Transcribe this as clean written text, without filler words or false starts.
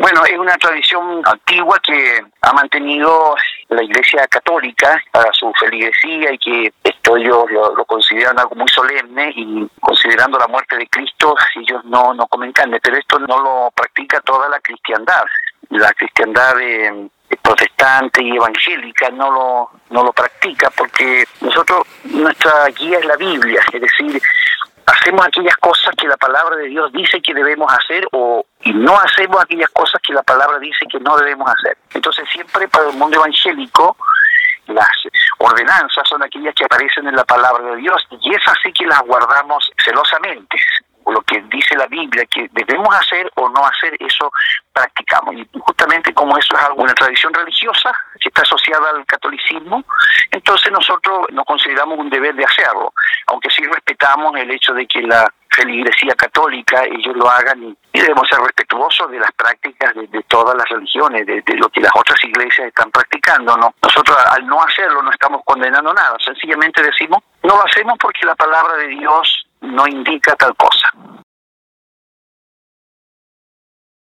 Bueno, es una tradición antigua que ha mantenido la Iglesia Católica para su feligresía y que esto ellos lo consideran algo muy solemne, y considerando la muerte de Cristo ellos no comen carne, pero esto no lo practica toda la cristiandad. La cristiandad protestante y evangélica no lo practica, porque nuestra guía es la Biblia, es decir, hacemos aquellas cosas que la palabra de Dios dice que debemos hacer, y no hacemos aquellas cosas que la palabra dice que no debemos hacer. Entonces siempre para el mundo evangélico las ordenanzas son aquellas que aparecen en la palabra de Dios, y esas sí que las guardamos celosamente. Lo que dice la Biblia que debemos hacer o no hacer, eso practicamos. Y justamente como eso es una tradición religiosa que está asociada al catolicismo, entonces nosotros nos consideramos un deber de hacerlo, aunque sí respetamos el hecho de que la feligresía católica ellos lo hagan, y debemos ser respetuosos de las prácticas de todas las religiones, de lo que las otras iglesias están practicando, ¿no? Nosotros al no hacerlo no estamos condenando nada, sencillamente decimos no lo hacemos porque la palabra de Dios no indica tal cosa.